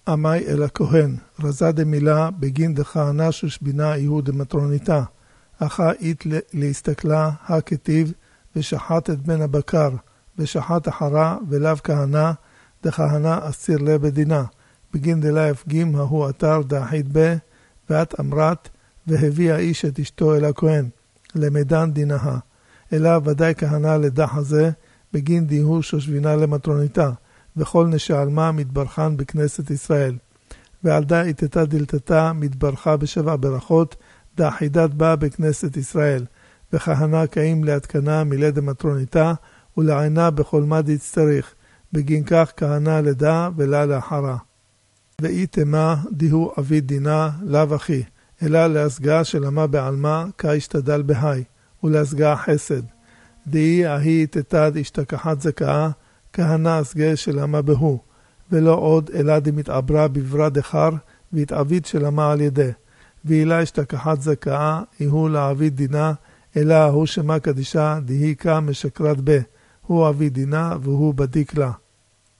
אמי אל הכהן, רזה דמילה בגין דכהנה שושבינה יהוד דמטרוניתה. אחא אית להסתכלה הכתיב, ושחט את בן הבקר, ושחט אחרה ולאו כהנה, דכהנה אסיר לה בדינה. בגין דלה יפגים ההוא אתר דאחית בה, ואת אמרת, והביא האיש את אשתו אל הכהן, למדן דינהה. אלא ודאי כהנה לדח הזה, בגין דיהו שושבינה למטרוניתה, וכל נשאלמה מתברכן בכנסת ישראל. ועל דה איתתה דלתתה מתברכה בשבע ברכות, דאחידת בה בכנסת ישראל. וכהנה קיים להתקנה מלד המטרוניתה, ולעינה בכל מה דצטריך, בגין כך כהנה לדה ולה לאחרה. ואי תמה דיהו אבי דינה לאו אחי, אלא להסגעה של אמה בעלמה כאשתדל בהי, ולהסגעה חסד. דהי ההיא תתד השתכחת זכאה, כהנה הסגעה של אמה בהו, ולא עוד אלא דמתעברה בברה דחר, והתעביד של אמה על ידי. ואילה השתכחת זכאה, איהו לעביד דינה, אלא הוא שמה קדישה, דהי כה משקרת בה, הוא אבי דינה והוא בדיק לה.